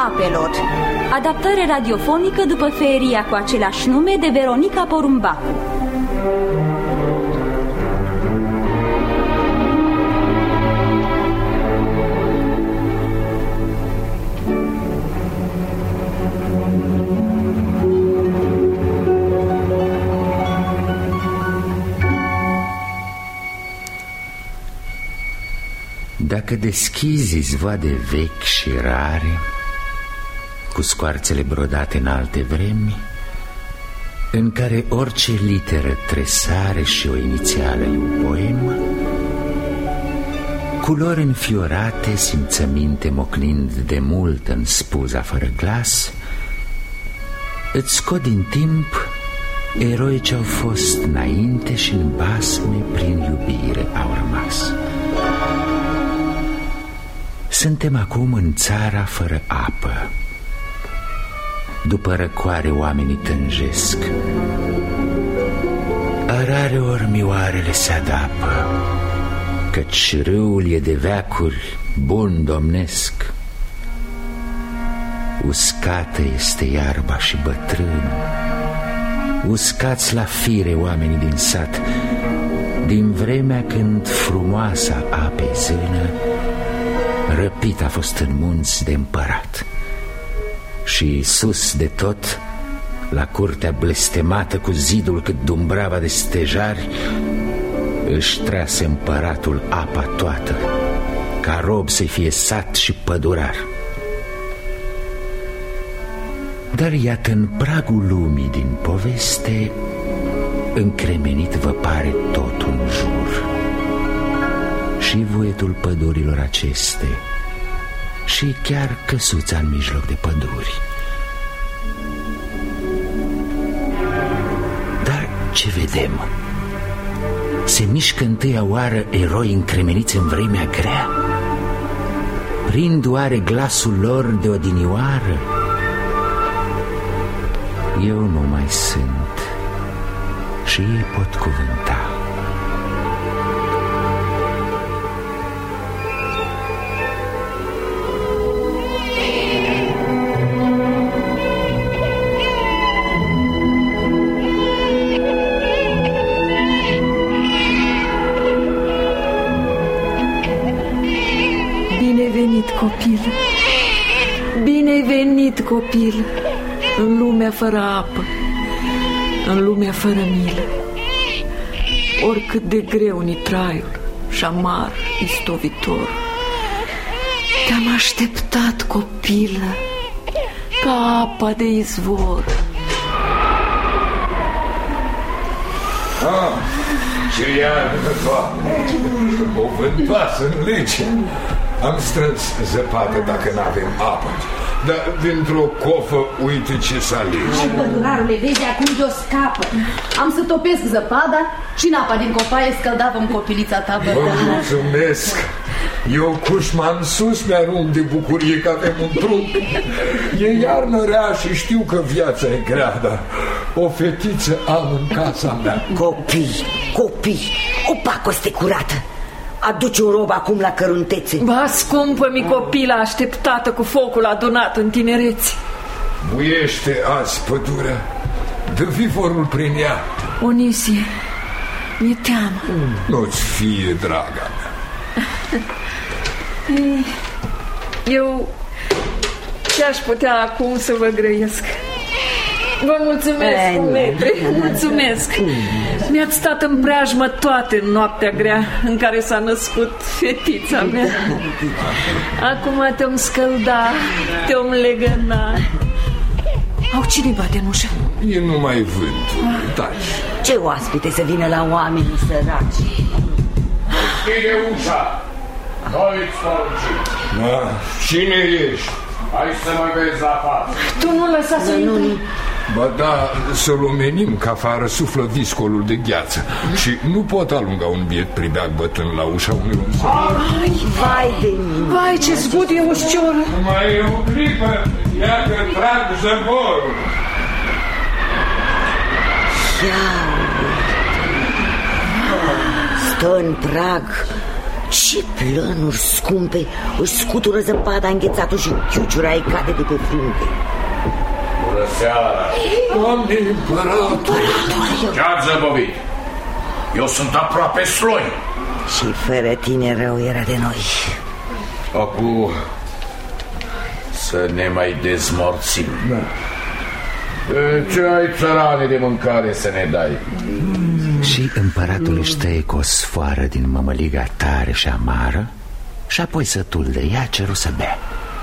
apelor. Adaptare radiofonică după feria cu același nume de Veronica Porumbacu. Dacă deschizi izvoade vechi și rare, cu scoarțele brodate în alte vremi, în care orice literă tresare și o inițială e un poem, culori înfiorate, simțăminte mocnind de mult în spuza fără glas, îți scot din timp eroi ce-au fost înainte și în basme prin iubire au rămas. Suntem acum în țara fără apă. După răcoare oamenii tânjesc, rare ori mioarele se adapă, căci râul e de veacuri bun domnesc. Uscată este iarba și bătrâni, uscați la fire oamenii din sat, din vremea când frumoasa apei zână răpit a fost în munți de împărat. Și sus de tot, la curtea blestemată cu zidul cât dumbrava de stejari, își trase împăratul apa toată, ca rob să fie sat și pădurar. Dar iată, în pragul lumii din poveste, încremenit vă pare tot un jur, și vuietul pădurilor aceste, și chiar căsuța în mijloc de păduri. Dar ce vedem? Se mișcă întâia oară eroi încremeniți în vremea grea? Prind oare glasul lor de odinioară? Eu nu mai sunt și ei pot cuvânta. Copil, bine-ai venit, copil, în lumea fără apă, în lumea fără milă. Oricât de greu ni traiul și amar istovitor, te-am așteptat, copilă, ca apa de izvor. Ce iarnă, Doamne, o vântoasă în lege. Am strâns zăpadă dacă n-avem apă, dar dintr-o cofă uite ce s-a alege. Hai, pădurarule, vezi acum de o scapă. Am să topesc zăpada și în apa din copaie scăldavă-mi copilița ta. Vă mulțumesc. Eu cușma în sus mi-arunc de bucurie că avem un trup. E iarnă rea și știu că viața e grea, dar o fetiță am în casa mea. Copii, o pacoste curată. Aduce un rob acum la căruntețe. Ba, scumpă-mi copila așteptată cu focul adunat în tinereți. Buiește azi pădurea, dă vivorul prin ea. Onisie, mi-e teamă. Nu-ți fie, draga mea. Eu ce-aș putea acum să vă grăiesc? Vă mulțumesc, cumetre, mulțumesc. Mi-ați stat în preajmă toate în noaptea grea în care s-a născut fetița mea. Acum te-om scălda, te-om legăna. Au, cine bate în ușă? E numai vântul, taci. Ce oaspite să vină la oamenii săraci. Deschide ușa, noi-ți poruncim. Cine ești? Hai să mă vezi la față. Tu nu lăsa să intru. Ba da, să-l omenim, că afară suflă viscolul de gheață. Și nu pot alunga un biet pribeac bătând la ușa unui om. Vai de mine. Vai, ce zgud e ușcioră. Mai e o clipă, ia că trag zăborul. Stă în prag Ce plănuri scumpe! Își scutură zăpada înghețatul și chiuciura îi cade de pe frunte. Bună seara! Doamne, împăratul! Ce-ați zăbovit? Eu sunt aproape sloi. Și fără tine rău era de noi. Acum să ne mai dezmorțim. Da. Ce ai, țărane, de mâncare să ne dai? Și împăratul își tăie cu o sfoară din mămăliga tare și amară și apoi sătul de ea ceru să bea.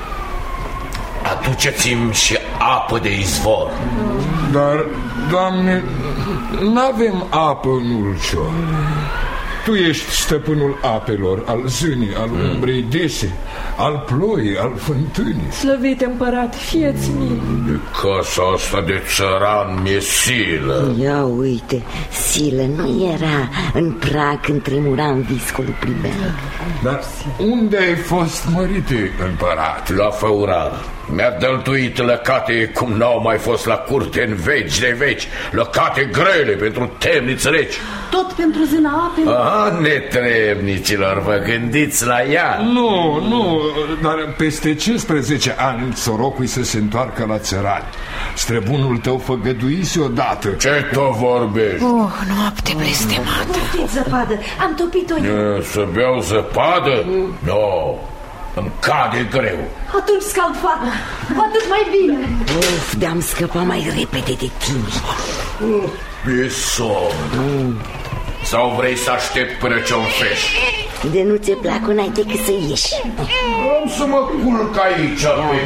Aduceți-mi și apă de izvor. Dar, Doamne, n-avem apă în Ulcior. Tu ești stăpânul apelor, al zânii, al umbrei dese, al ploii, al fântânii. Slăvite împărat, fieți mie. De casa asta de țăran mi-e silă. Ia uite, silă nu era în prag când tremura în viscolul pribean. Dar unde ai fost, mărite împărat? La Făurar. Mi-a dăltuit lăcate cum n-au mai fost la curte în veci de veci. Lăcate grele pentru temniți reci. Tot pentru zâna apelor? Aha, netrebnicilor, vă gândiți la ea? Nu, dar peste 15 ani sorocul să se întoarcă la țărani. Străbunul tău făgăduise odată. Ce tot vorbești? Noapte blestemată. Topiți zăpadă, am topit-o eu. Să beau zăpadă? Nu, îmi cade greu. Atunci scald fata, cu atât mai bine. Uf, de-am scăpat mai repede de tine. E somn. Sau vrei să aștept până ce-o înfești? De nu ți-e plac, n-ai decât să ieși. Am să mă culc aici pe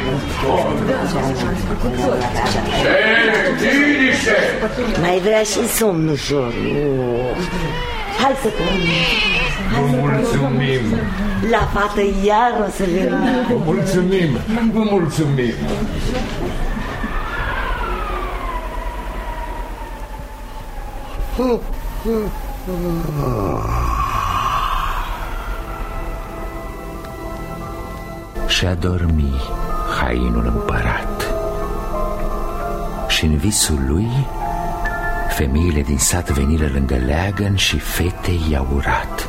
liniște! Mai vrea și somn ușor. Hai să pornim. Vă mulțumim. La fată iar o să venim. Vă mulțumim. Și-a dormit hainul împărat. Și în visul lui femeile din sat veniră lângă leagăn și fetei i-au urat: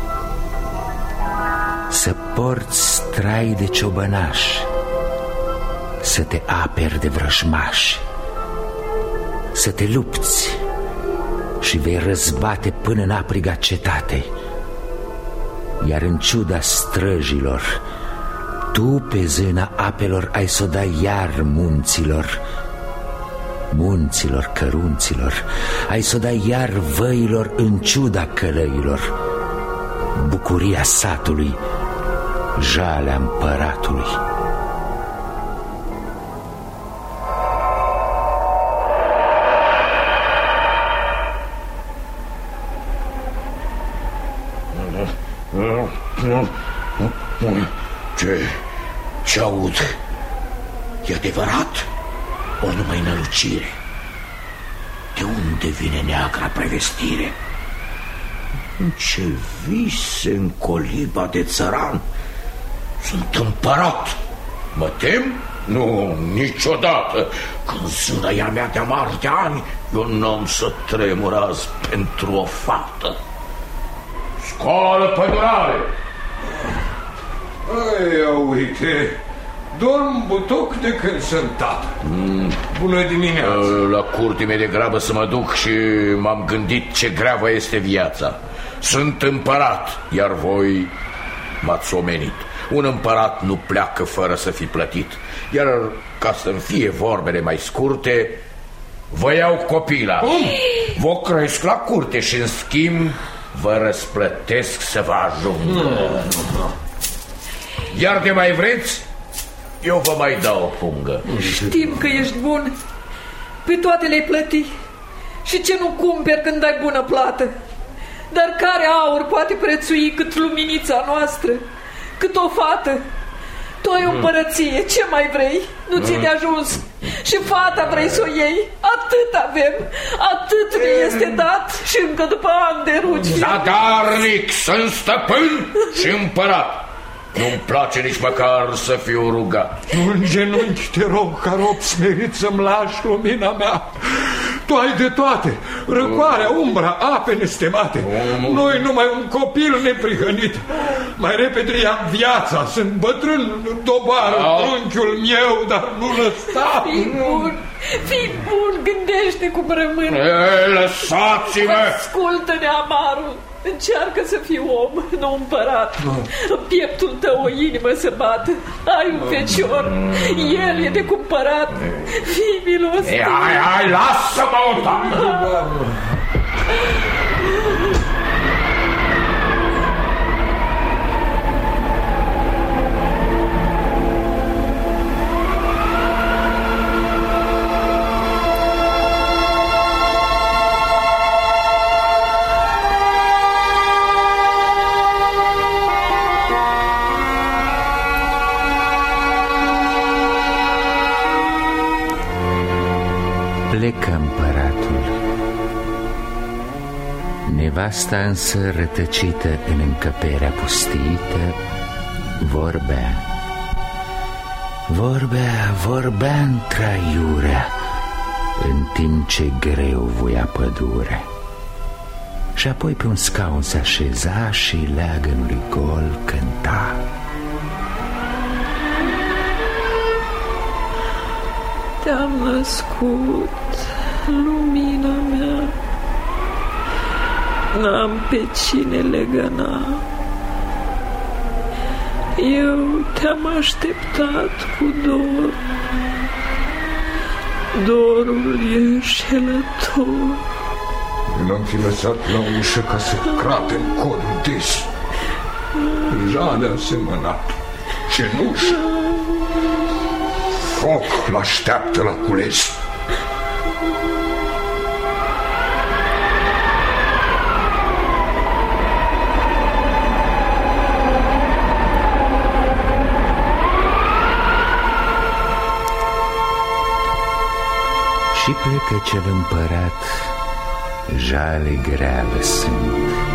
să porți trai de ciobănaș, să te aperi de vrăjmași, să te lupți și vei răzbate până în apriga cetate. Iar în ciuda străjilor, tu pe zâna apelor ai să o dai iar munților, munților cărunților, ai să o dai iar văilor în ciuda călăilor. Bucuria satului, jalea împăratului. Ce aud? E adevărat? O numai nălucire? De unde vine neagra prevestire? Ce vise în coliba de țăran? Sunt împărat. Mă tem? Nu, niciodată. Când zâna ea mea de amar de ani, eu n-am să tremur azi pentru o fată. Scoală, pădurare! Ia uite, dorm butoc de când sunt tată. Bună dimineața. La curte mi-e de grabă să mă duc și m-am gândit ce greavă este viața. Sunt împărat, iar voi m-ați omenit. Un împărat nu pleacă fără să fi plătit. Iar ca să-mi fie vorbele mai scurte, vă iau copila. Vă cresc la curte și în schimb vă răsplătesc să vă ajung. Iar de mai vreți, eu vă mai dau o pungă. Știm că ești bun. Pe toate le-ai plăti. Și ce nu cumperi când ai bună plată? Dar care aur poate prețui cât luminița noastră, cât o fată? Tu ai o împărăție, ce mai vrei? Nu ți-e de ajuns? Și fata vrei să o iei? Atât avem, atât ne este dat. Și încă după ani de rugi. Zadarnic, sunt stăpân și împărat. Nu-mi place nici măcar să fiu rugat. În genunchi te rog, ca rob smerit, să-mi lași lumina mea. Tu ai de toate, răcoarea, umbra, ape nestemate. Noi numai un copil neprihănit. Mai repede i-am viața, sunt bătrân, dobară, trunchiul meu, dar nu lăsa. Fii bun, gândește cum rămân. Lăsați-mă! Ascultă-ne, Amaru. Încearcă să fii om, nu împărat. În pieptul tău o inimă să bată. Ai un fecior, el e de cumpărat. Fii milostiv. Hai, lasă-mă odată. Plecă împăratul. Nevasta însă, rătăcită în încăperea pustiită, vorbea întraiurea, în timp ce greu voia pădure. Și apoi pe un scaun se așeza și leagănului gol cânta. Te-am născut, lumina mea, n-am pe cine legăna. Eu te-am așteptat cu dor, dorul e înșelător. L-am fi lăsat la ușă ca să crape în codul des. Jale asemănat, cenușă, foc l-așteaptă la cules. Și plecă cel împărat, jale grea lăsând.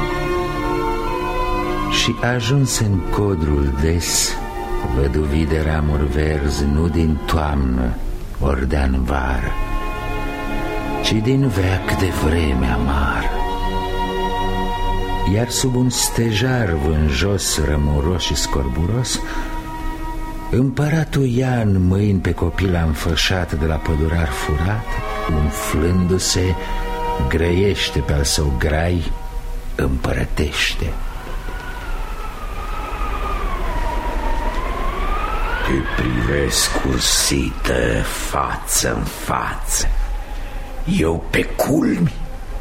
Și ajuns în codrul des, văduvii de ramuri verzi, nu din toamnă ori de-an vară, ci din veac de vreme amară. Iar sub un stejar vânjos, rămuros și scorburos, împăratul ia în mâini pe copil înfășat de la pădurar furat, umflându-se, grăiește pe-al său grai, împărătește. Te privesc ursită față în față, eu pe culmi,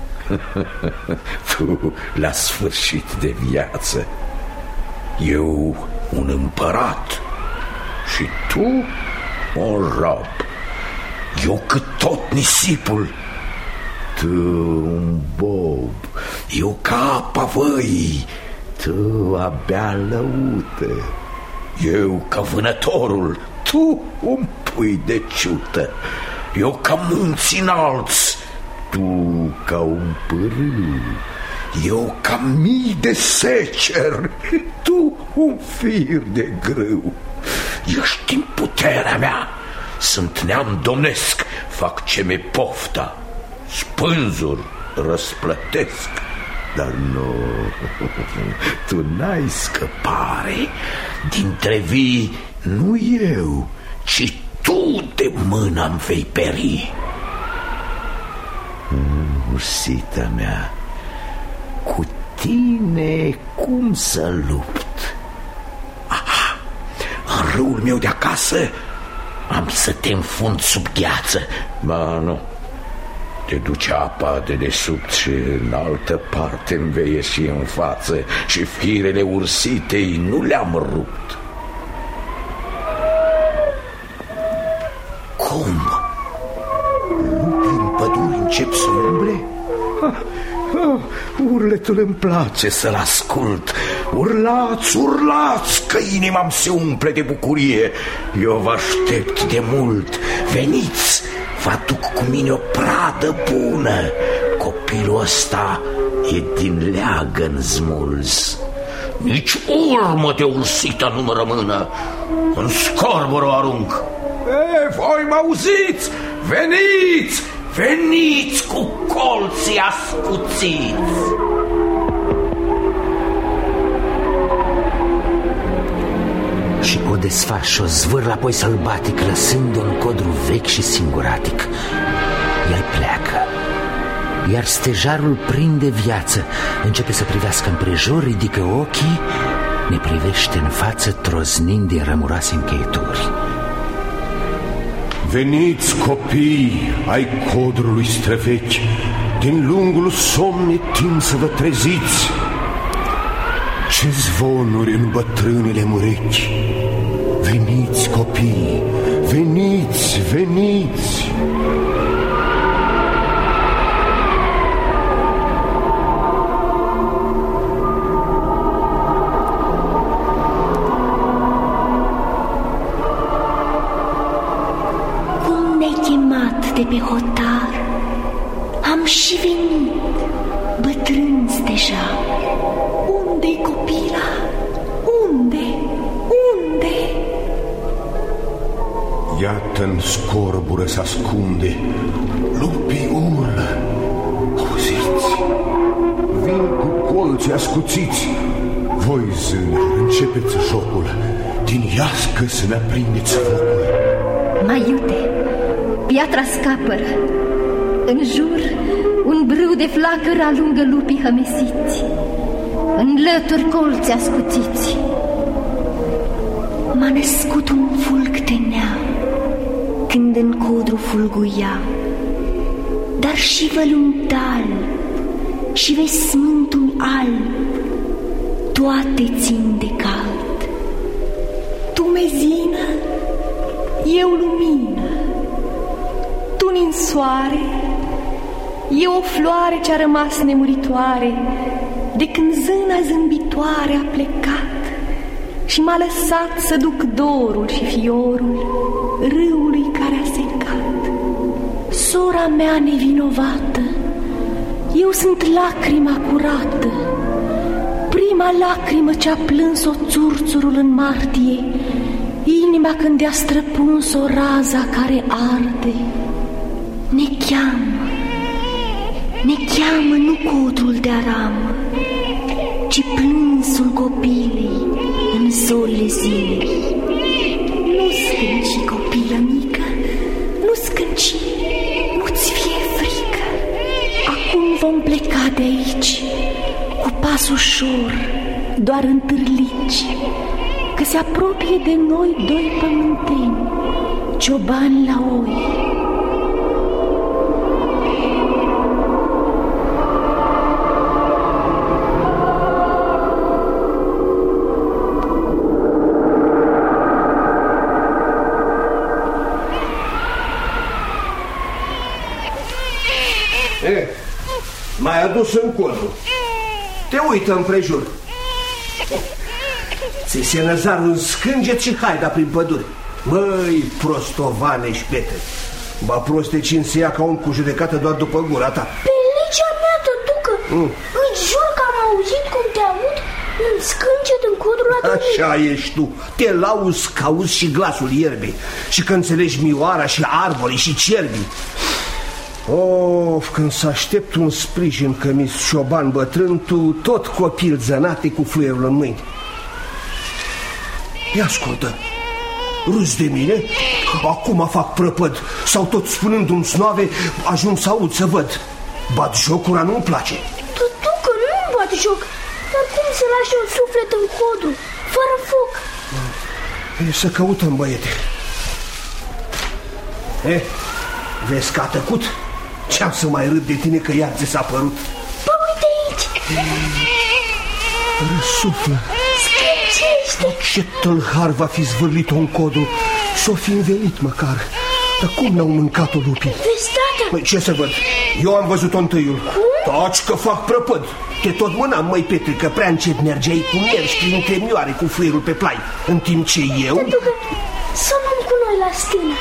tu la sfârșit de viață. Eu un împărat și tu un rob. Eu cât tot nisipul, tu un bob. Eu ca apa văii, tu abia lăută. Eu ca vânătorul, tu un pui de ciută. Eu ca munți înalți, tu ca un pârâu. Eu ca mii de secer, tu un fir de grâu. Ești în puterea mea, sunt neam domnesc, fac ce mi-e pofta, spânzuri răsplătesc. Dar nu, tu n-ai scăpare. Dintre vii nu eu, ci tu de mână-mi vei peri. Ursita mea, cu tine cum să lupt? Aha, în râul meu de acasă am să te înfund sub gheață. Ba nu, te duce apa de desubt și în altă parte îmi vei ieși în față și firele ursitei nu le-am rupt. Cum? Lupi în păduri încep să umble? Urletul îmi place să-l ascult. Urlați, urlați, că inima-mi se umple de bucurie. Eu vă aștept de mult. Veniți, vă aduc cu mine o pradă bună. Copilul ăsta e din leagăn smuls. Nici urmă de ursită nu-mi rămână. În scorbă o arunc. Voi mă auziți? Veniți! Veniți cu colții ascuțiți! Și o desfac și o zvârl apoi sălbatic, lăsând-o în codru vechi și singuratic. El pleacă, iar stejarul prinde viață, începe să privească împrejur, ridică ochii, ne privește în față, troznind din rămuroase încheieturi. Veniți, copii ai codrului străvechi, din lungul somn e timp să vă treziți. Ce zvonuri în bătrânile murechi! Veniți, copii, veniți, veniți! Cum ne-ai chemat de pe hotar, am și venit, bătrân stejar. Unde-i copila? Unde? Unde? Iată-n scorbură s-ascunde, lupii urlă, auziți? Vin cu colții ascuțiți. Voi, zâni, începeți jocul, din iască să ne aprindeți focul. Mai iute, piatra scapără, în jur un brâu de flacără alungă lupii hămesiți, în lături colți ascuțiți. M-a născut un fulg de neam când în codru fulguia, dar și văluntal și vesmântul alb toate țin de cald. Tu mezină, eu lumină, tu ninsoare, eu o floare ce-a rămas nemuritoare de când zâna zâmbitoare a plecat și m-a lăsat să duc dorul și fiorul râului care a secat. Sora mea nevinovată, eu sunt lacrima curată, prima lacrimă ce-a plâns-o țurțurul în martie, inima când i-a străpuns-o raza care arde. Ne cheamă nu codrul de aramă, ci plânsul copilei în zorile zilei. Nu scânci, copilă mică, nu scânci, nu-ți fie frică. Acum vom pleca de aici, cu pas ușor, doar în târlici, că se apropie de noi doi pământeni, ciobani la oi. M-ai adus în codru. Te uită împrejur. Ți se năzarul în scânget și haida prin pădure. Măi, prostovane și pete, ba proste cine se ia ca om cu judecată doar după gura ta. Pe legea mea, tătucă, îți jur că am auzit cum te aud în scânget în codrul ăla. Așa ești tu. Te lauzi că auzi și glasul ierbii și că înțelegi mioara și arborii și cerbii. Of, când să aștept un sprijin că mi-s șoban bătrân, tu tot copil zănate cu fluierul în mâini. Ia ascultă, râzi de mine? Acum fac prăpăd sau tot spunându-mi snoave ajung să aud, să văd. Bat jocura nu-mi place. Tutucă, nu-mi bat joc, dar cum să lași un suflet în codru, fără foc? E, să căutăm, băiete. Vezi că a tăcut? Ce-am să mai râd de tine că iar ți s-a părut? Păi uite aici! Răsuflă! Scâncește! Ce tâlhar va fi zvârlit-o în codru? S-o fi învelit măcar. Dar cum n-au mâncat-o lupii? Vezi, tată? Păi ce să văd? Eu am văzut-o întâiul. Cum? Taci că fac prăpăd. Te tot mânam, măi, Petre, că prea încet mergeai cu mergi prin tremioare cu fluierul pe plai, în timp ce eu... Tătucă, să nu-mi cu noi la stână.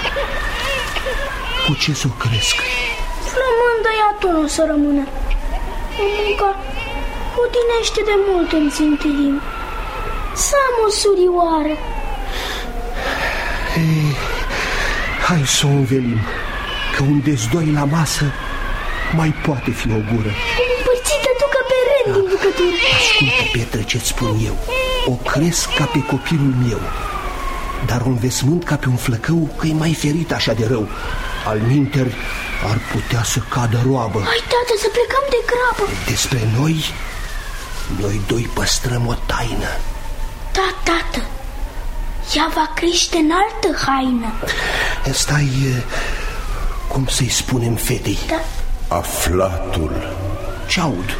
Cu ce să o cresc? Flămândă ea tu nu o să rămână. Munca odinește de mult în țintirim. Să am o surioară. Ei, hai să o învelim, că un dezdoi la masă mai poate fi o gură. Împărțită tu ca pe rând din bucătură. Ascultă, Petre, ce-ți spun eu. O cresc ca pe copilul meu, dar un vesmânt ca pe un flăcău, că e mai ferit așa de rău. Alminteri ar putea să cadă roabă. Hai, tată, să plecăm de grabă. Despre noi doi păstrăm o taină. Da, tată, ea va crește în altă haină. Stai, cum să-i spunem fetei? Da. Aflatul. Ce aud?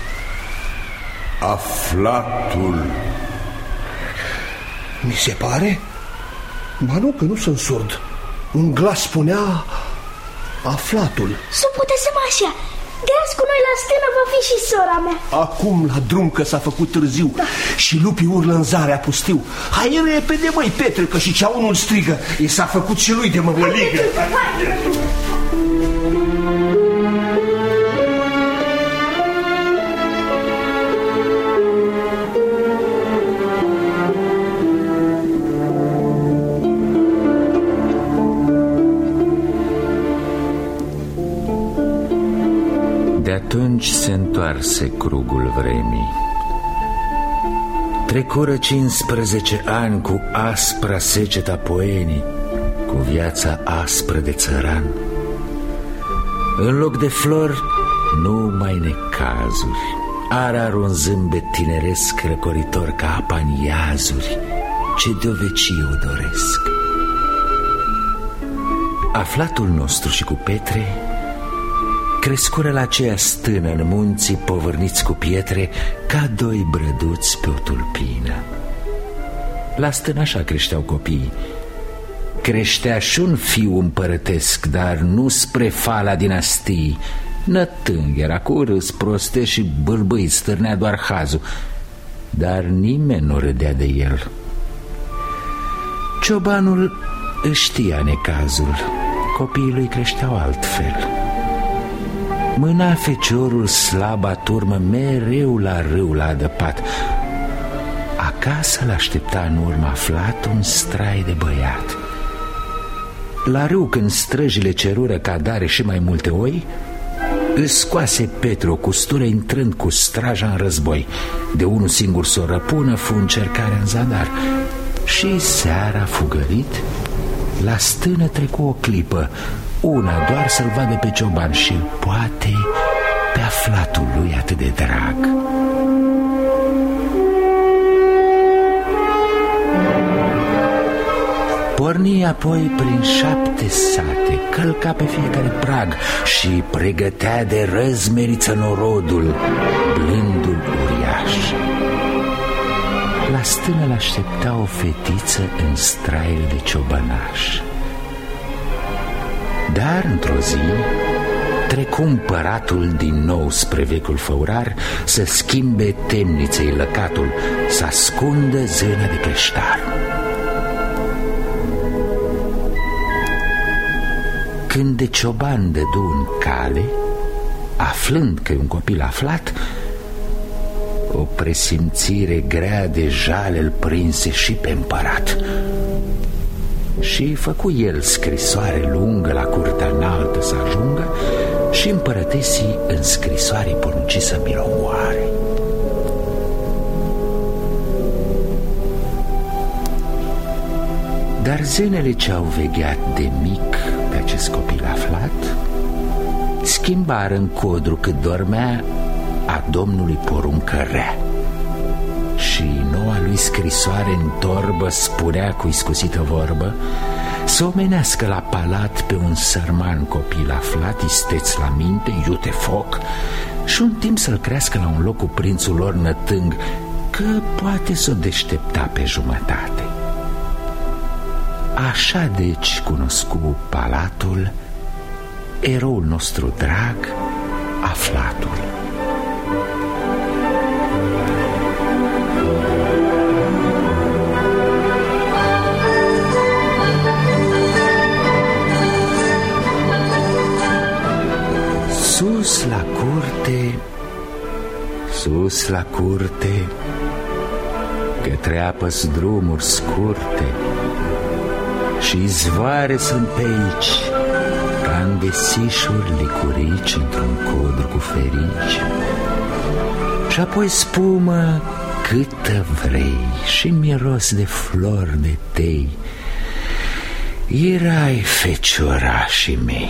Aflatul. Mi se pare? Ba nu, că nu sunt surd. Un glas spunea aflatul. Să putesem așa. De azi cu noi la stână va fi și sora mea. Acum la drum, că s-a făcut târziu, da. Și lupii urlă în zarea pustiu. Hai repede, măi, Petre, că și ceaunul strigă. I s-a făcut și lui de mămăligă. De atunci se întoarse crugul vremii. Trecură 15 ani cu aspra seceta poenii, cu viața aspră de țăran. În loc de flori, numai necazuri. Arar un zâmbet tineresc răcoritor ca apa în iazuri, ce de-o vecie o doresc. Aflatul nostru și cu Petre crescură la aceea stână în munții povârniți cu pietre, ca doi brăduți pe o tulpină. La stână așa creșteau copiii. Creștea și un fiu împărătesc, dar nu spre fala dinastii. Nătâng era, cu râs proste și bâlbâit, stârnea doar hazul, dar nimeni nu râdea de el. Ciobanul își știa necazul, copiii lui creșteau altfel. Mâna feciorul slaba turmă mereu la râu la adăpat. Acasă l-aștepta în urmă aflat un strai de băiat. La râu, când străjile cerură cadare și mai multe oi, își scoase Petru o custură, intrând cu straja în război. De unul singur s-o răpună, fu încercarea în zadar. Și seara, fugărit, la stână trecu o clipă, una doar să-l vadă pe cioban și poate pe aflatul lui atât de drag. Porni apoi prin 7 sate, călca pe fiecare prag și pregătea de răzmeriță norodul, blândul uriaș. La stână l-aștepta o fetiță în straile de ciobănaș. Dar într-o zi trecu împăratul din nou spre vechiul făurar, să schimbe temniței lăcatul, să ascundă zâna de cleștar. Când de cioban dădu în cale, aflând că e un copil aflat, o presimțire grea de jale îl prinse și pe împărat. Și făcu el scrisoare lungă la curtea înaltă să ajungă și împărătesii în scrisoare porunci să mi-l omoare. Dar zânele ce au vegheat de mic pe acest copil aflat schimbară în codru cât dormea a Domnului poruncă rea. Și noua lui scrisoare în torbă spunea cu iscusită vorbă să omenească la palat pe un sărman copil aflat, isteț la minte, iute foc, și un timp să-l crească la un loc cu prințul lor nătâng, că poate s-o deștepta pe jumătate. Așa deci cunoscu palatul eroul nostru drag, aflatul. Sus la curte, către apă-s drumuri scurte și izvoare sunt pe aici, ca Andesișuri licurici într-un codru cu ferici, și apoi spumă câtă vrei și miros de flori de tei. Erai feciorașii mei.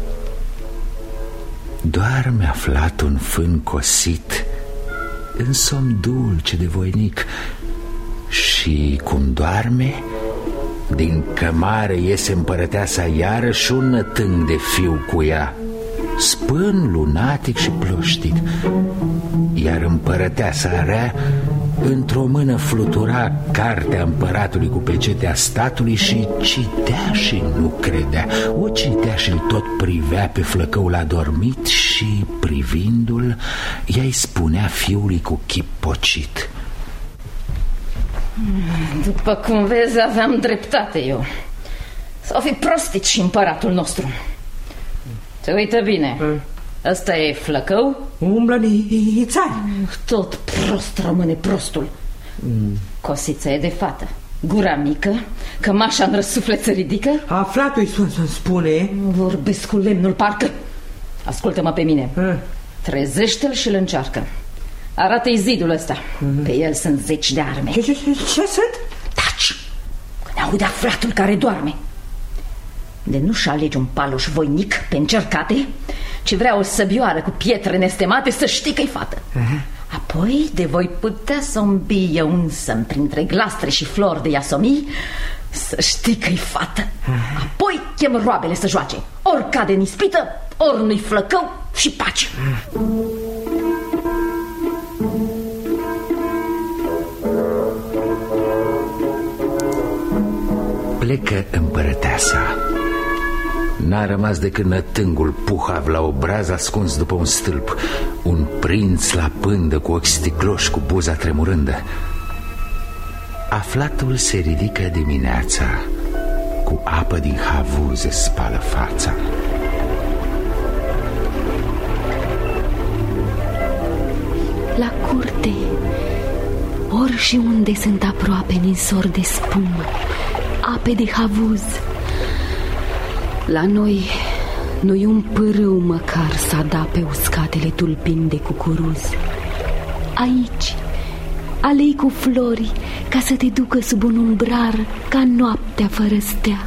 Doar mi-a aflat un fân cosit în somn dulce de voinic, și cum doarme, din cămară iese împărăteasa iarăși un nătâng de fiu cu ea, spân, lunatic și ploștit. Iar împărăteasa rea într-o mână flutura cartea împăratului cu pecetea statului și citea și nu credea. O citea și-l tot privea pe flăcăul adormit și, privindu-l, ea-i spunea fiului cu chip pocit: după cum vezi, aveam dreptate eu. S-au fi prostit și împăratul nostru. Te uită bine. Ăsta e flăcău? Umblă nițari. Tot prost rămâne prostul. Cosița e de fată, gura mică, cămașa în răsuflet se ridică. Aflatul-i spune. Vorbesc cu lemnul, parcă. Ascultă-mă pe mine. Trezește-l și-l încearcă. Arată-i zidul ăsta. Pe el sunt 10 de arme. Ce sunt? Taci! Când aude aflatul care doarme. De nu-și alegi un paloș voinic pe încercate, ci vrea o săbioară cu pietre nestemate, să știi că-i fată. Apoi de voi putea să o îmbie unsă printre glastre și flori de iasomii, să știi că-i fată. Apoi chem roabele să joace. Ori cade în ispită, ori nu-i flăcău și pace. Plecă împărăteasa. N-a rămas decât nătângul puhav la obraz ascuns după un stâlp, un prinț la pândă cu ochi sticloși, cu buza tremurândă. Aflatul se ridică dimineața, cu apă din havuz îți spală fața. La curte, ori și unde sunt aproape ninsori de spumă, ape de havuz, la noi nu-i un pârâu măcar să da pe uscatele tulpini de cucuruz. Aici, alei cu flori, ca să te ducă sub un umbrar, ca noaptea fără stea.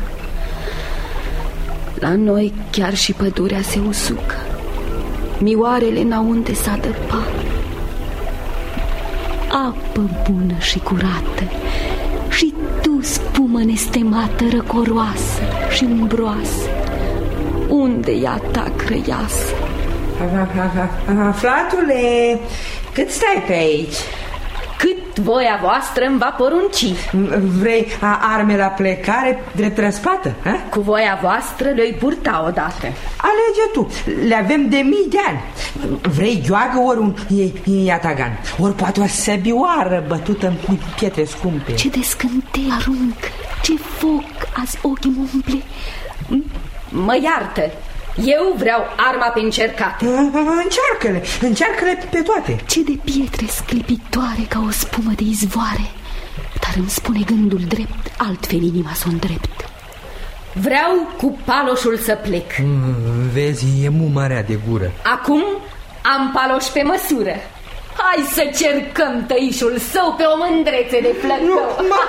La noi chiar și pădurea se usucă, mioarele n-au unde să adăpa. Apă bună și curată, și tu spumă nestemată, răcoroasă și umbroasă, unde e a ta crăiasă? Aflatule, cât stai pe aici? Cât voia voastră îmi va porunci. Vrei arme la plecare drept răspată? Cu voia voastră le-i purta odată. Alege tu, le avem de mii de ani. Vrei gheoagă ori un iatagan, ori poate o săbioară bătută în pietre scumpe. Ce de scântei aruncă, ce foc azi ochii umple. Mă iartă, eu vreau arma pe încercate. Încearcă-le pe toate. Ce de pietre sclipitoare ca o spumă de izvoare. Dar îmi spune gândul drept, altfel inima s-o îndrept. Vreau cu paloșul să plec. Vezi, e marea de gură. Acum am paloș pe măsură. Hai să cercăm tăișul său pe o mândrețe de flăcău.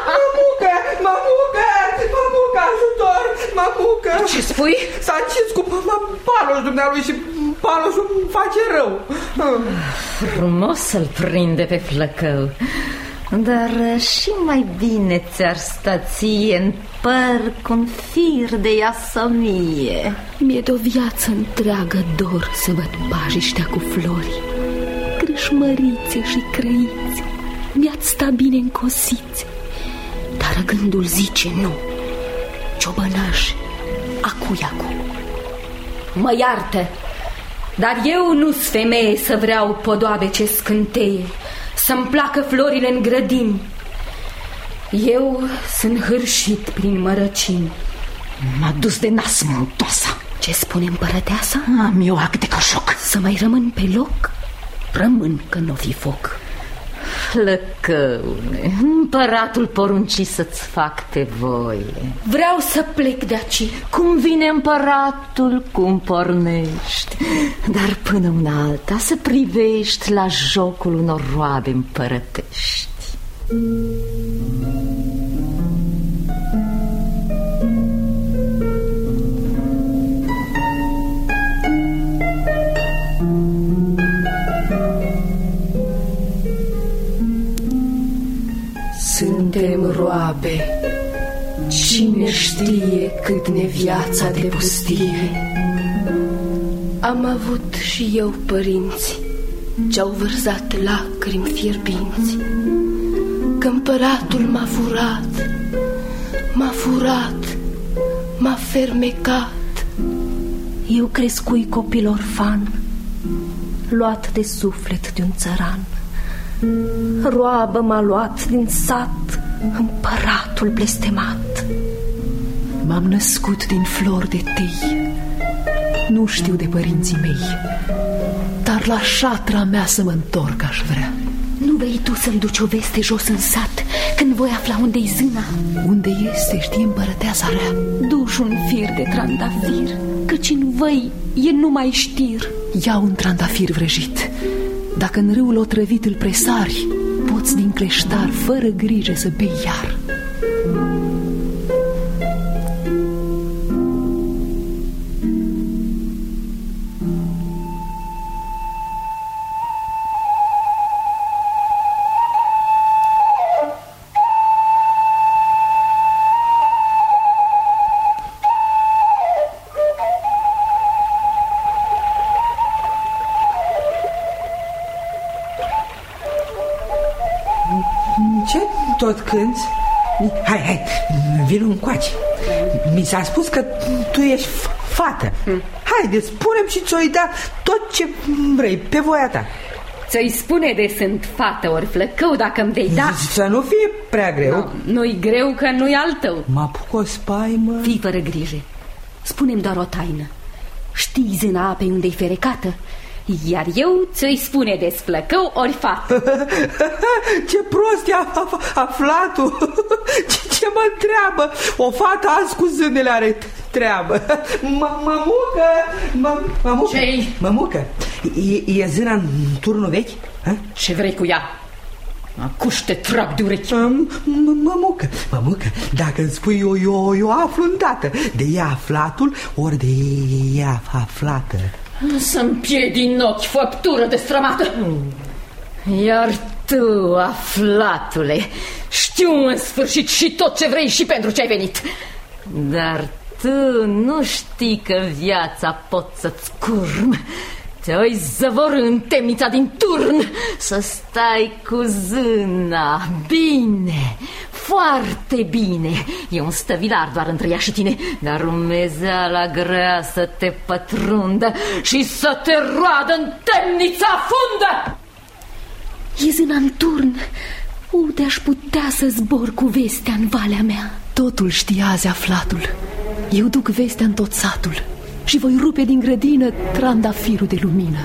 Mamucă, ajutor, mamucă. Ce spui? S-a încins cu paloș dumnealui și paloșul îmi face rău. Frumos să-l prinde pe flăcău, dar și mai bine ți-ar sta ție în păr cu un fir de iasomie. Mi-e de o viață întreagă dor să văd pajiștea cu flori, crâșmărițe și crăiți, mi-ați sta bine încosiți. Dar gândul zice nu, ciobănaș, acu. Mă iartă, dar eu nu-s femeie să vreau podoabe ce scânteie, să-mi placă florile în grădini. Eu sunt hârșit prin mărăcini. M-a dus de nas montoasa. Ce spune împărăteasa? Am eu ac de coșoc. Să mai rămân pe loc? Rămân că n-o fi foc. Flăcăule, împăratul porunci să-ți fac pe voie. Vreau să plec de aici. Cum vine împăratul, cum pornești. Dar până una alta să privești la jocul unor roabe împărătești. Suntem roabe, cine știe cât ne viața de pustie. Am avut și eu părinți ce-au vărsat lacrimi fierbinți, că împăratul m-a furat, m-a furat, m-a fermecat. Eu crescui copil orfan, luat de suflet de un țăran. Roabă m-a luat din sat împăratul blestemat. M-am născut din flori de tei, nu știu de părinții mei, dar la șatra mea să mă întorc aș vrea. Nu vrei tu să-mi duci o veste jos în sat, când voi afla unde-i zâna? Unde este, știi, împărăteasa rea? Duci un fir de trandafir, căci în văi e numai știr. Ia un trandafir vrăjit, dacă în râul otrăvit îl presari, poți din cleștar fără grijă să bei iar. Tot cânti? Hai, vino încoace. Mi s-a spus că tu ești fată. Haide, spune-mi și ți-o-i da tot ce vrei, pe voia ta. Ți-o-i spune de sunt fată ori flăcău dacă-mi vei da. Să nu fie prea greu. Nu-i greu că nu-i al tău. Mă apuc o spaimă. Fii fără grijă, spune-mi doar o taină. Știi zâna apei unde-i ferecată? Iar eu ți-o-i spune de flăcău ori fată. Ce prost e aflatul. Ce mă întreabă? O fată azi cu zânele are treabă. Mămucă. Ce-i? Mămucă, e zâna în turnul vechi? Ce vrei cu ea? Acuși te trag de urechi. Mămucă, dacă îmi spui eu aflu îndată. De ea aflatul ori de ea aflată? Să-mi piei din ochi, făptură destrămată. Iar tu, aflatule, știu în sfârșit și tot ce vrei și pentru ce ai venit. Dar tu nu știi că viața pot să-ți curm. Te-oi zăvorâ în temnița din turn, să stai cu zâna. Bine, foarte bine. E un stăvilar doar între ea și tine, dar umezeala grea să te pătrundă și să te roadă în temnița fundă. E zâna în turn. Unde aș putea să zbor cu vestea în valea mea? Totul știa azi aflatul. Eu duc vestea în tot satul și voi rupe din grădină trandafirul de lumină.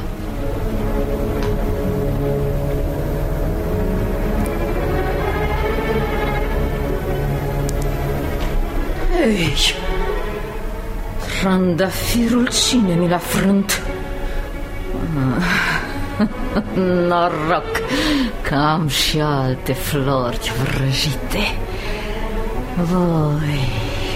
Ei, trandafirul cine mi l-a frânt? Noroc că am și alte flori vrăjite. Voi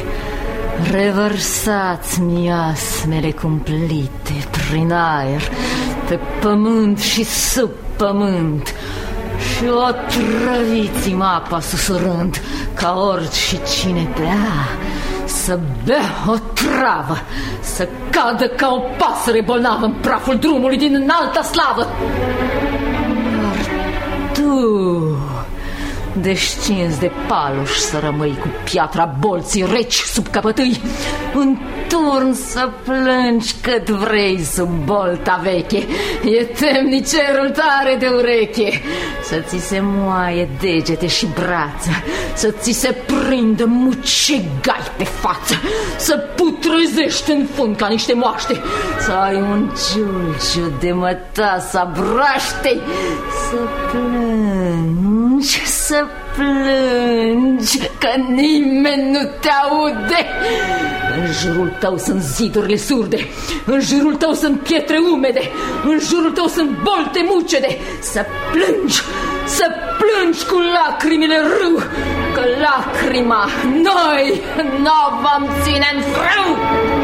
revărsați miasmele cumplite prin aer, pe pământ și sub pământ, și otrăviți-mă apa susurând, ca oricine bea să bea o travă, să cadă ca o pasăre bolnavă în praful drumului din înalta slavă. Dar tu, descins de paluș să rămâi cu piatra bolții reci sub căpătâi, în turn să plângi cât vrei sub bolta veche. E temnicerul tare de ureche, să ți se moaie degete și brață, să ți se prindă mucegai pe față, să putrezești în fund ca niște moaște, să ai un giulgiu de mătasa braștei, să plângi, să plângi, că nimeni nu te aude. În jurul tău sunt zidurile surde, în jurul tău sunt pietre umede, în jurul tău sunt bolte mucede. Să plângi cu lacrimile râu, că lacrima noi n-o vom ține în frâu.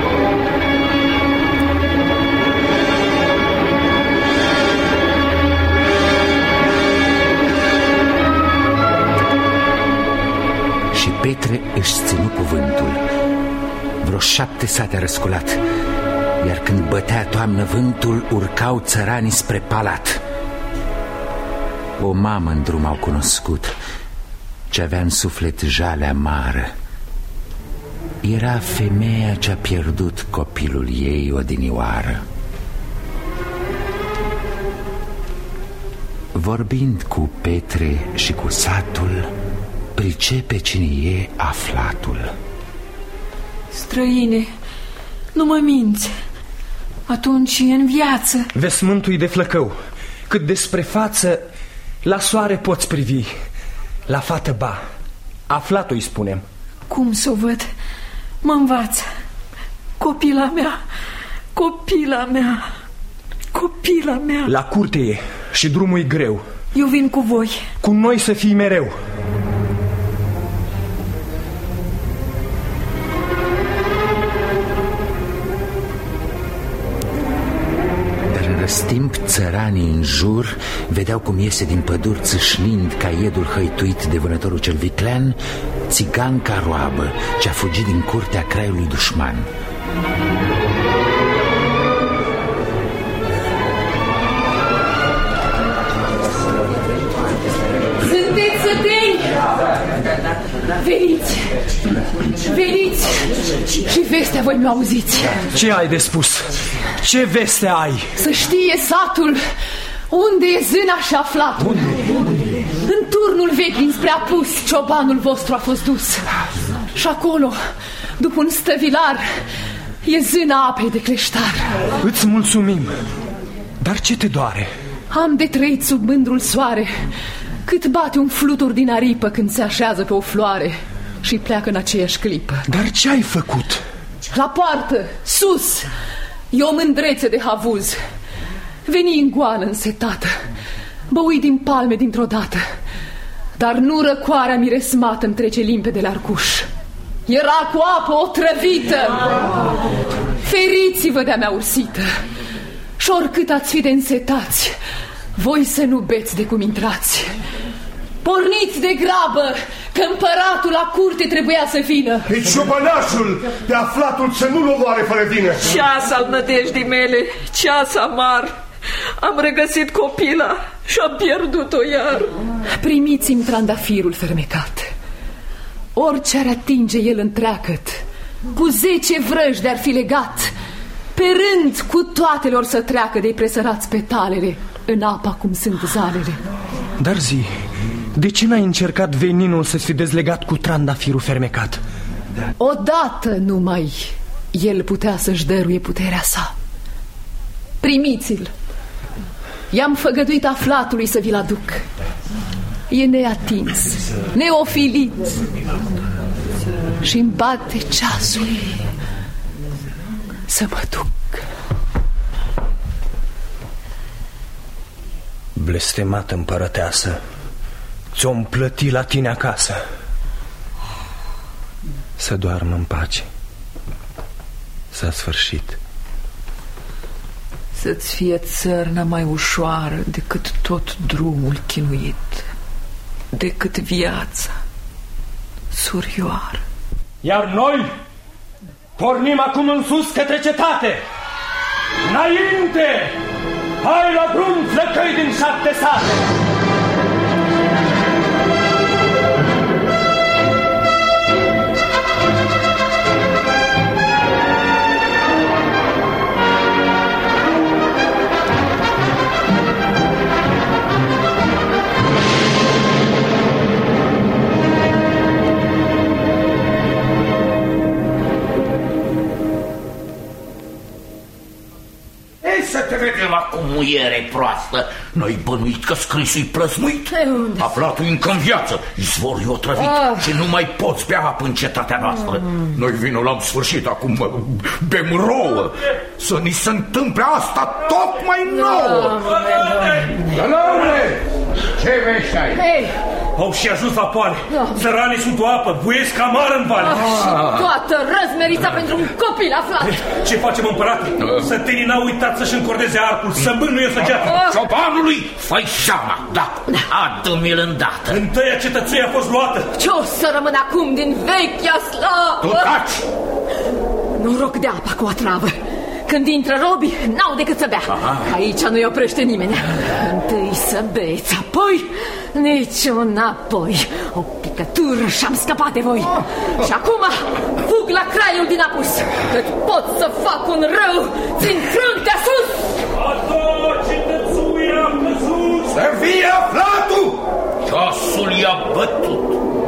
Și Petre își ținu cuvântul. Vreo 7 sate a răsculat, iar când bătea toamnă vântul, urcau țăranii spre palat. O mamă în drum au cunoscut, ce avea în suflet jale amară. Era femeia ce-a pierdut copilul ei odinioară. Vorbind cu Petre și cu satul, pricepe cine e aflatul. Străine, nu mă minți. Atunci e în viață. Vesmântul de flăcău. Cât despre față, la soare poți privi, la fată ba. Aflatul îi spunem. Cum să o văd? Mă învață. Copila mea, copila mea, copila mea. La curte e și drumul e greu. Eu vin cu voi. Cu noi să fii mereu. Timp țăranii în jur vedeau cum iese din păduri țâșnind ca iedul hăituit de vânătorul cel viclean țiganca roabă ce a fugit din curtea craiului dușman. Sunteți săteni? Veniți! Veniți! Și vestea voi mi-o auziți. Ce ai de spus? Ce veste ai? Să știe satul unde e zâna și aflatul. În turnul vechi dinspre apus ciobanul vostru a fost dus. Și acolo, după un stăvilar, e zâna apei de cleștar. Îți mulțumim. Dar ce te doare? Am de trăit sub mândrul soare, cât bate un flutur din aripă când se așează pe o floare și pleacă în aceeași clipă. Dar ce ai făcut? La poartă, sus, e o mândrețe de havuz. Veni în goană însetată, băui din palme dintr-o dată, dar nu răcoarea miresmată-mi trece limpede la arcuș. Era cu apă otrăvită. Feriți-vă de-a mea ursită. Și oricât ați fi de însetați, voi să nu beți de cum intrați. Porniți de grabă, că împăratul la curte trebuia să vină. Pe ciobănașul de aflatul să nu-l omoare fără vină. Ceas al nădejdii mele, ceas amar. Am regăsit copila și am pierdut-o iar. Primiți-mi trandafirul fermecat. Orice ar atinge el întreagăt, cu 10 vrăji de-ar fi legat, pe rând cu toate lor să treacă de-i presărați petalele în apa cum sunt zalele. Dar zi, de ce n-ai încercat veninul să-ți fi dezlegat cu trandafirul fermecat? Odată numai el putea să-și dăruie puterea sa. Primiți-l. I-am făgăduit aflatului să vi-l aduc. E neatins, neofilit și-mi bate ceasul să mă duc. Blestemată împărăteasă, ți-o-mi plăti la tine acasă. Să doarmă în pace. S-a sfârșit. Să-ți fie țărna mai ușoară decât tot drumul chinuit, decât viața, surioară. Iar noi pornim acum în sus către cetate. Înainte! Hai la drum, flăcăi din 7 sate! să te vedem acum, muiere proastă. N-ai bănuit că scrisul-i plăsmuit? Aflatul încă în viață, izvorul e otrăvit și nu mai poți bea apă în cetatea noastră. Noi vinul la sfârșit, acum bem rouă. Să ni se întâmple asta tot mai nouă. Gălăune, ce vești ai? Au și ajuns vapoare. Țăranii sunt o apă, buiesc amară în vale. Și toată răzmerița pentru un copil aflat. Ce facem, împărate? Sătenii n-au uitat să-și încordeze arcul, să bânuie săgeata. Ciobanului, fai seama, da, adă-mi-l îndată. Întâia cetățuia a fost luată. Ce o să rămân acum din vechea slavă? Tu taci! Noroc de apa cu atravă. Când intră robii, n-au decât să bea. Aici nu-i oprește nimeni. Întâi să beți, apoi nici înapoi. O picătură și-am scăpat de voi. Și acum fug la craiul din apus, cât pot să fac un rău țin fruntea sus. Ado, cetățuia a căzut! Să fie aflatul! Ceasul i-a bătut.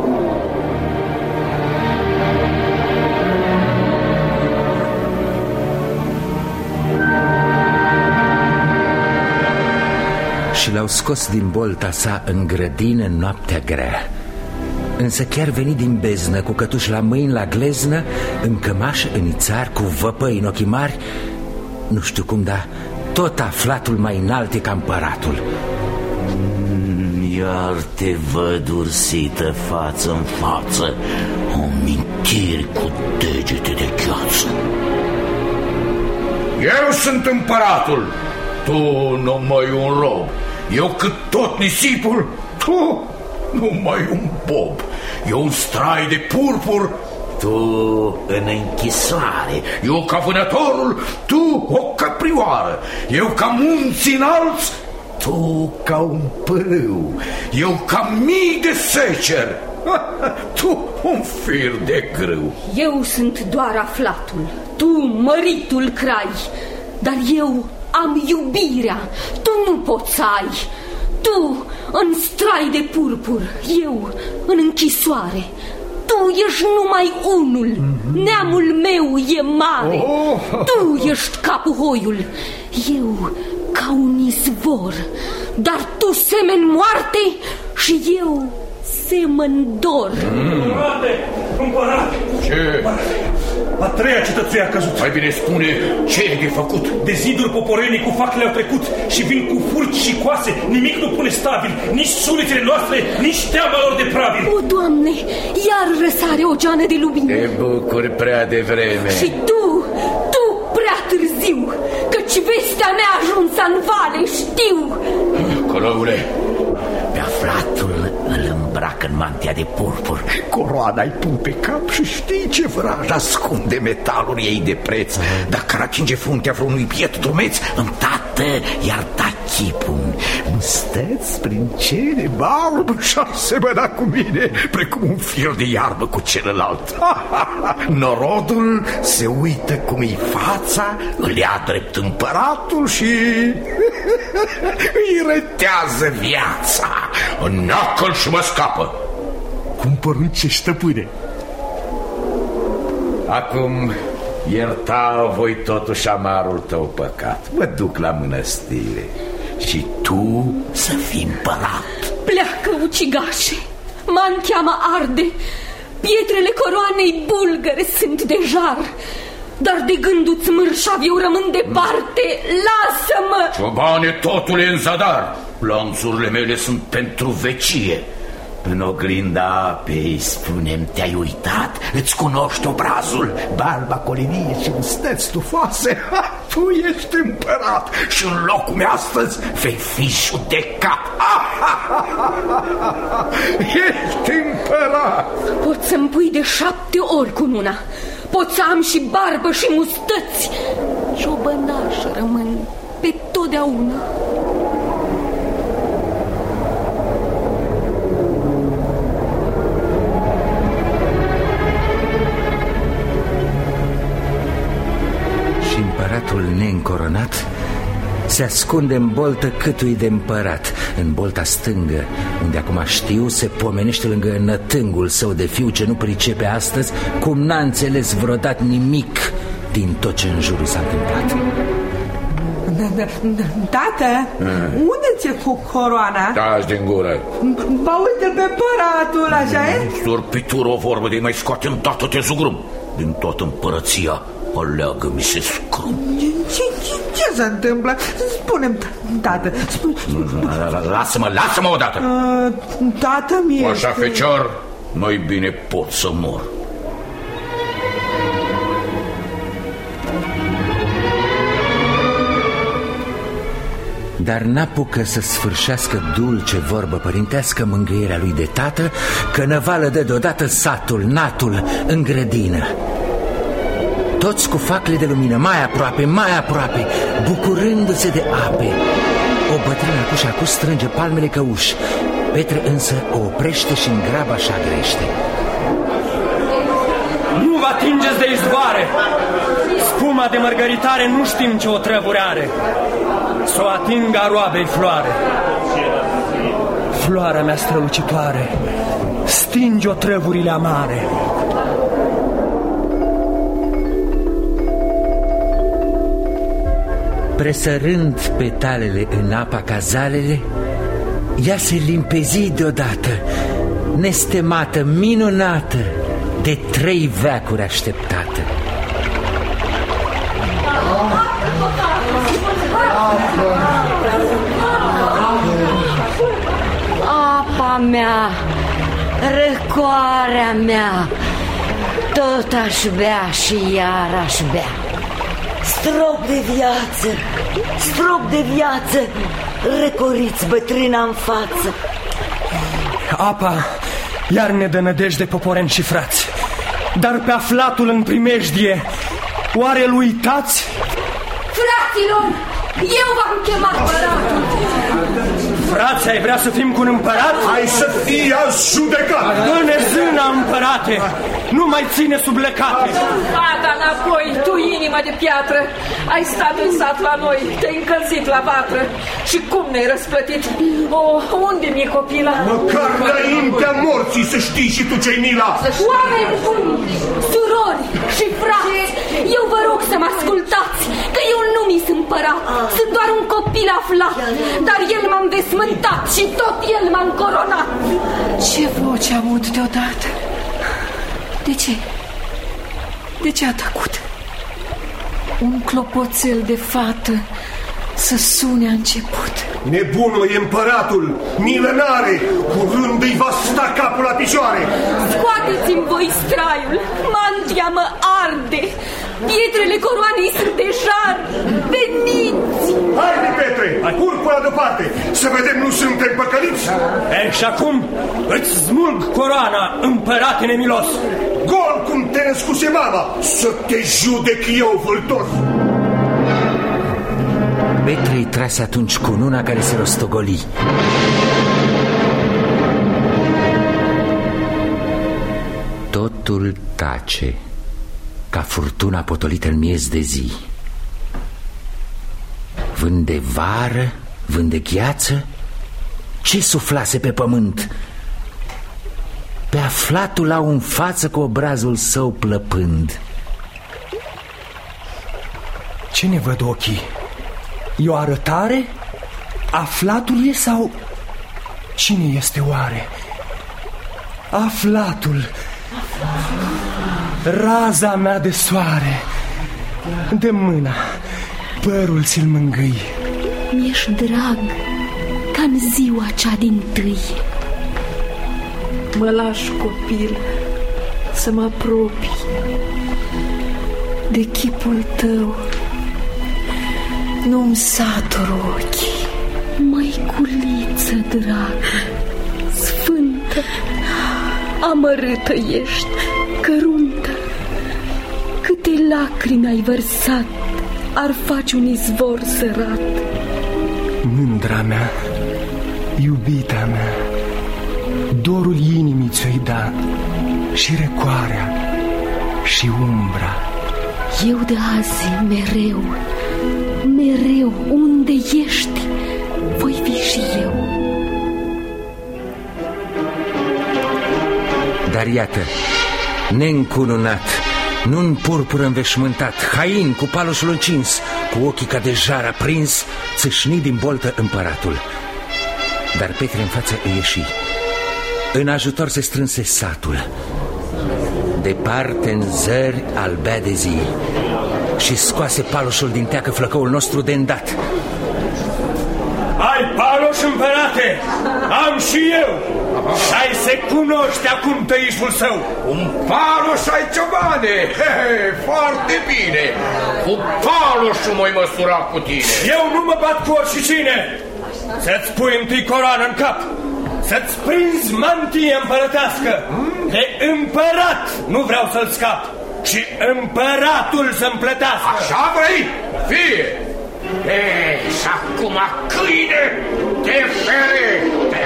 Și l-au scos din bolta sa în grădină în noaptea grea. Însă chiar veni din beznă, cu cătuși la mâini la gleznă, în cămașă, în ițar, cu văpăi în ochii mari. Nu știu cum, dar tot aflatul mai înalt e ca împăratul. Iar te văd ursită față în față, amintiri cu degete de gheață. Eu sunt împăratul, tu numai un rob. Eu cât tot nisipul, tu numai un bob. Eu un strai de purpur, tu în închisoare. Eu ca vânătorul, tu o căprioară. Eu ca munți înalți, tu ca un pârâu. Eu ca mii de seceri, tu un fir de grâu. Eu sunt doar aflatul, tu măritul crai, dar eu am iubirea, tu nu poți să ai. Tu în strai de purpur, eu în închisoare. Tu ești numai unul, neamul meu e mare. Tu ești capul hoiul, eu ca un izvor. Dar tu semeni moarte și eu semăn dor. Împărate! Ce? A treia cetățuia a căzut. Mai bine spune ce e de făcut. De ziduri poporenii cu facele au trecut și vin cu furci și coase. Nimic nu pune stabil, nici sunetele noastre, nici teama lor de prabil. O, Doamne, iar răsare o geană de lumină. Te bucuri prea devreme. Și tu prea târziu, căci vestea mea ajunsa în vale, știu. Călăule, pe aflatul îl îmbracă în mantia de purpur. Coroana-i pun pe cap și știi ce vraj ascunde metalul ei de preț. Dacă ar atinge fruntea vreunui biet drumeț, îndată i-ar da chipul. Mustăți prin cele balb și-ar semăna cu mine, precum un fir de iarbă cu celălalt. Norodul se uită cum-i fața, îl ia drept împăratul și îi retează viața. Înneacă-l și mă scapă. Cumpăruțe stăpâne. Acum ierta voi totuși amarul tău păcat. Mă duc la mănăstire și tu să fii împărat. Pleacă, ucigașe, mantia-mă arde, pietrele coroanei bulgăre sunt de jar, dar de gândul-ți mărșav eu rămân departe. Lasă-mă! Ciobane, totul e în zadar. Lanțurile mele sunt pentru vecie. În oglinda apei, spune-mi, te-ai uitat? Îți cunoști obrazul? Barba colivie și mustăți stufoase. Tu ești împărat și în locul meu astăzi vei fi judecat. Ești împărat. Pot să-mi pui de 7 ori cununa, pot să am și barbă și mustăți. Ciobănaș rămân pe totdeauna. Împăratul neîncoronat se ascunde în boltă câtui de împărat. În bolta stângă, unde acum știu, se pomenește lângă nătângul său de fiu, ce nu pricepe astăzi, cum n-a înțeles vreodată nimic din tot ce în jurul s-a întâmplat. Tată, unde ți-e cu coroana? Taci din gură. Ba uite pe împăratul, așa e? Surpitură o vorbă de mai scoate îndată te zugrum. Din toată împărăția aleagă-mi se scrum. Ce se întâmplă? Spune-mi, tată. Lasă-mă odată. Tată mie. Așa, fecior, mai bine pot să mor. Dar n-apucă să sfârșească dulce vorbă părintească mângâierea lui de tată, că năvală dă deodată satul, natul, în grădină. Toți cu facle de lumină, mai aproape, bucurându-se de ape. O bătrână acu strânge palmele căuși. Petre însă o oprește și în graba așa grește. Nu vă atingeți de izvoare! Spuma de mărgăritare nu știm ce o trăvuri are. S-o ating a roabei floare. Floarea mea strălucitoare stinge-o trăvurile amare. Presărând petalele în apa ca zalele, ea se limpezi deodată, nestemată, minunată, de 3 veacuri așteptată. Apa mea, răcoarea mea, tot aș bea și iar aș bea. Strop de viață, răcoriți bătrâna în față. Apa iar ne dă nădejde poporeni și frați. Dar pe aflatul în primejdie, oare îl uitați? Fraților, eu v-am chemat împăratul. Frați, ai vrea să fim cu un împărat? Hai să fii azi judecat! Dă-ne zâna, împărate! Nu mai ține sub lecate! Fata înapoi, tu inima de piatră! Ai stat în sat la noi, te-ai încălzit la vatră. Și cum ne-ai răsplătit? Unde mi-e copila? Măcar înaintea morții să știi și tu ce-i mila! Oameni buni, surori și frați, eu vă rog să mă ascultați, că eu nu mi sunt împărat, sunt doar un copil aflat, dar el m-a învesmântat și tot el m-a încoronat. Ce voce aud deodată? De ce? De ce a tăcut? Un clopoțel de fată să sune a început. Nebunul e împăratul, milă n-are, curând îi va sta capul la picioare. Scoateți-mi voi straiul, mantia mă arde, pietrele coroanei sunt de jar, veniți! Haide, Petre, purpura deoparte, să vedem nu suntem păcăliți. Și acum îți smulg coroana, împărate nemilos. Gol cum te născuse mama, să te judec eu, vâltor. Petre-i trase atunci cu nuna care se rostogoli. Totul tace, ca furtuna potolită în miez de zi. Vânt de vară, vânt de gheață, ce suflase pe pământ? Pe aflatul au în față cu obrazul său plăpând. Ce ne văd ochii? E o arătare? Aflatul e sau... Cine este oare? Aflatul, raza mea de soare, de mâna, părul ți-l mângâi. Mi-ești drag ca-n ziua cea din-tâi. Mă lași, copil, să mă apropii de chipul tău. Nu-mi satur ochii. Măiculiță dragă, sfântă, amărâtă ești, căruntă. Câte lacrimi ai vărsat, ar face un izvor sărat. Mândra mea, iubita mea, dorul inimii ți-o-i da, și răcoarea, și umbra. Eu de azi mereu, mereu, unde ești, voi fi și eu. Dar iată, neîncununat, nu în purpură înveșmântat, hain cu paloșul încins, cu ochii ca de jar aprins, țâșni din boltă împăratul. Dar Petre în față îi ieși. În ajutor se strânse satul. Departe în zări albea de zi și scoase paloșul din teacă flăcăul nostru de îndată. Ai paloș, împărate? Am și eu. Și ai se cunoște acum tăișul său. Un paloș ai, ciobane? Foarte bine. Cu paloșul m-ai măsurat cu tine. Eu nu mă bat cu oricine. Să-ți pui întâi coroană în cap, să-ți prinzi mantie împărătească. De împărat nu vreau să-l scap și împăratul să-mi plătească. Așa vrei? Fie! Și acum, câine, te ferește!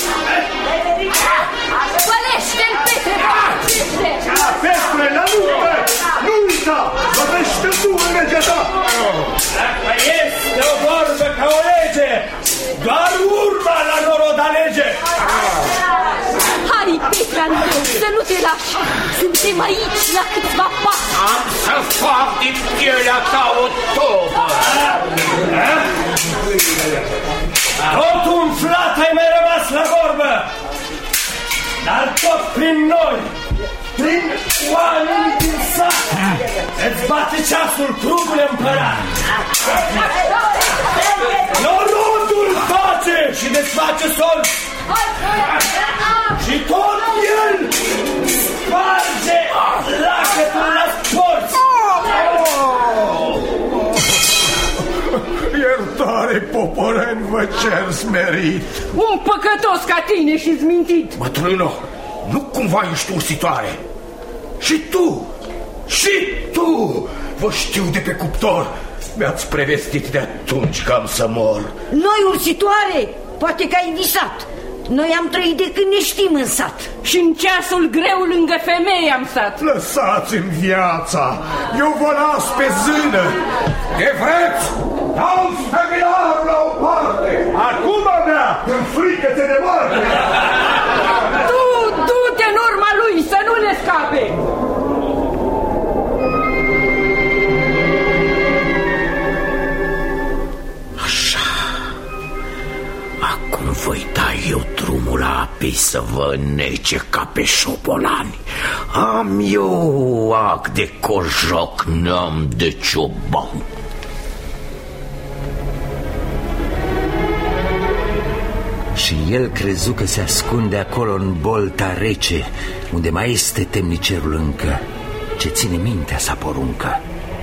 Pălește-l, Petre, pălește! Petre, la luptă! Nu uita! Lovește tu în legea ta! Dacă este o vorbă ca o lege, doar urma la norod alege! Hai, Petre, Andreu, să nu te lași! Suntem aici la câțiva pași! Am să fac din pielea ta o tobă! Tot umflat ai mai rămas la vorbă, dar tot prin noi, prin oameni din sat, îți bate ceasul, crugule împărat. Norodul face și desface sol și tot el sparge lacătul la sporți. Iertare, poporeni, vă cer smerit. Un păcătos ca tine și-ți mintit. Bătrână, nu cumva ești ursitoare? Și tu, vă știu de pe cuptor. Mi-ați prevestit de atunci că am să mor. Noi, ursitoare? Poate că ai visat. Noi am trăit de când ne știm în sat. Și în ceasul greu lângă femei am stat. Lăsați-mi viața. Eu vă las pe zână. De vreți? Dau-ți femelarul la o parte. Acum, mea, în frică-te de moarte. Tu, du-te în urma lui să nu le scape. Acum voi da eu drumul la apei să vă nece ca pe șobolani. Am eu ac de cojoc, n-am de cioban. Și el crezu că se ascunde acolo în bolta rece, unde mai este temnicerul încă, ce ține mintea sa poruncă.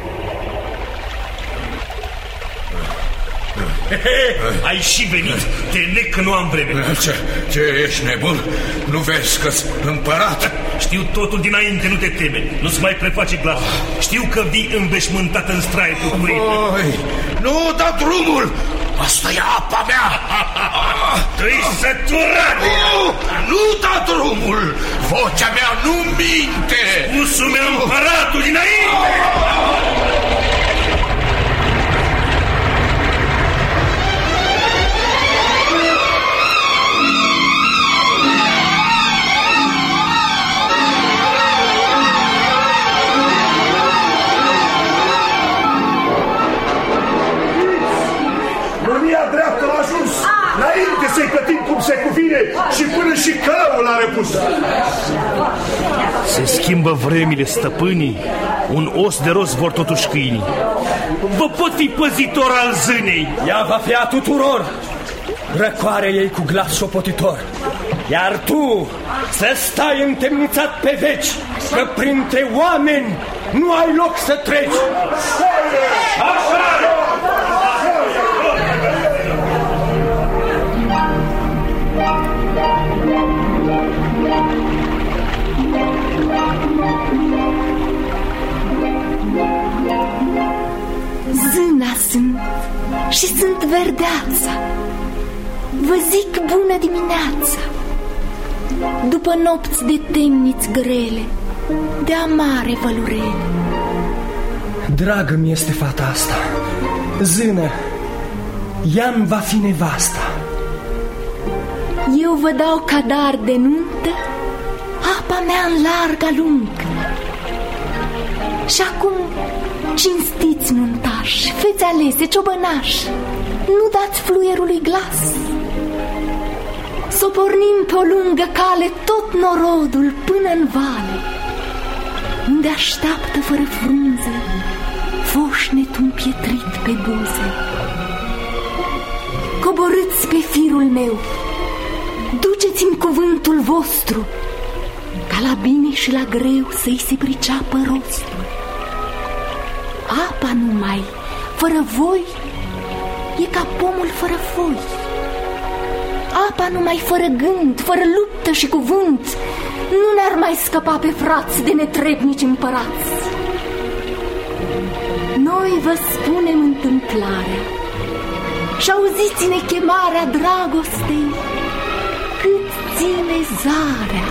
Ai și venit, te nec că nu am vreme. Ce ești nebun? Nu vezi că-s împărat? Știu totul dinainte, nu te teme. Nu-ți mai preface glas. Știu că vii înveșmântat în straie purpurit. Nu da drumul! Asta e apa mea! Trăisăturat! Nu da drumul! Vocea mea nu minte! Spusul meu împăratul dinainte! Mânia dreaptă a ajuns. Înainte să-i plătim cum se cuvine și până și călăul a repus. Se schimbă vremile, stăpânii. Un os de rost vor totuși câinii. Vă pot fi păzitor al zânei. Ea va fi a tuturor. Răcoarea ei cu glas șopotitor. Iar tu să stai întemnițat pe veci, că printre oameni nu ai loc să treci. Așa! Zâna sunt și sunt verdeața. Vă zic bună dimineața. După nopți de temniți grele, de amare vălurele. Dragă mi este fata asta, zână, ea-mi va fi nevasta. Eu vă dau ca dar de nuntă apa mea în larga lungă. Și acum cinstiți nuntar, Drăgălași, feți alese, ciobănași, nu dați fluierului glas. S-o pornim pe o lungă cale tot norodul până în vale, unde așteaptă fără frunze foșnetul împietrit pe buze. Coborâți pe firul meu, duceți-mi cuvântul vostru, ca la bine și la greu să-i se priceapă rostul. Apa numai, fără voi, e ca pomul fără foi. Apa numai fără gând, fără luptă și cuvânt, nu ne-ar mai scăpa pe frați de netrebnici împărați. Noi vă spunem întâmplarea și auziți-ne chemarea dragostei cât ține zarea.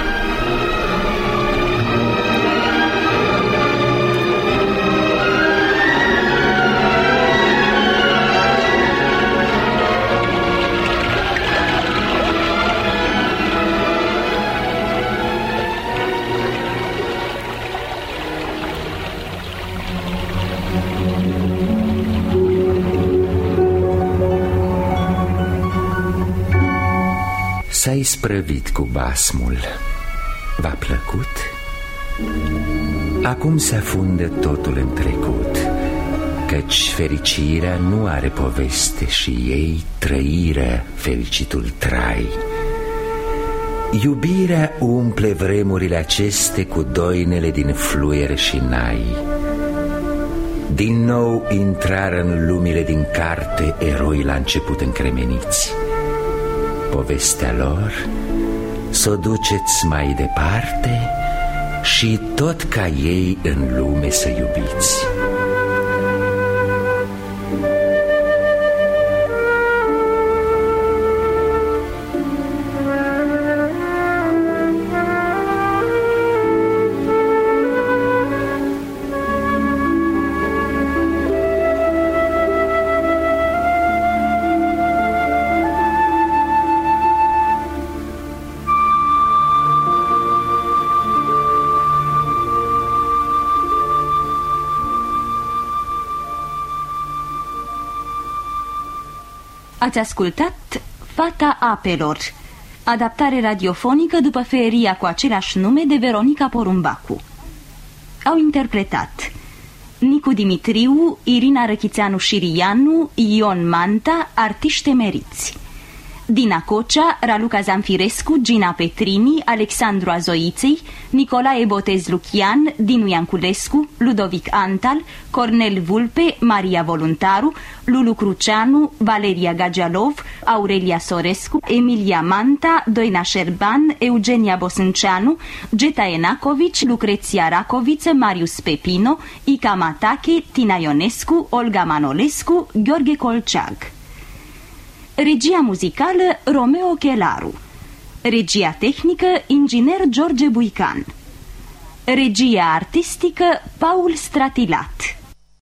S-a isprăvit cu basmul. V-a plăcut? Acum se afundă totul în trecut, căci fericirea nu are poveste și ei trăirea fericitul trai. Iubirea umple vremurile aceste cu doinele din fluier și nai. Din nou intrară în lumile din carte eroi la început încremeniți. Povestea lor s-o duceți mai departe și tot ca ei în lume să iubiți. Ați ascultat Fata apelor, adaptare radiofonică după Feria cu același nume de Veronica Porumbacu. Au interpretat Nicu Dimitriu, Irina Răchițeanu Șirianu, Ion Manta, artiști emeriți: Dina Cocea, Raluca Zanfirescu, Gina Petrini, Alexandru Azoiței, Nicolae Botez Lucian, Dinu Ianculescu, Ludovic Antal, Cornel Vulpe, Maria Voluntaru, Lulu Cruceanu, Valeria Gagialov, Aurelia Sorescu, Emilia Manta, Doina Șerban, Eugenia Bosânceanu, Geta Enacovici, Lucreția Racoviță, Marius Pepino, Ica Matache, Tina Ionescu, Olga Manolescu, Gheorghe Colceag. Regia muzicală Romeo Chelaru. Regia tehnică inginer George Buican. Regia artistică Paul Stratilat.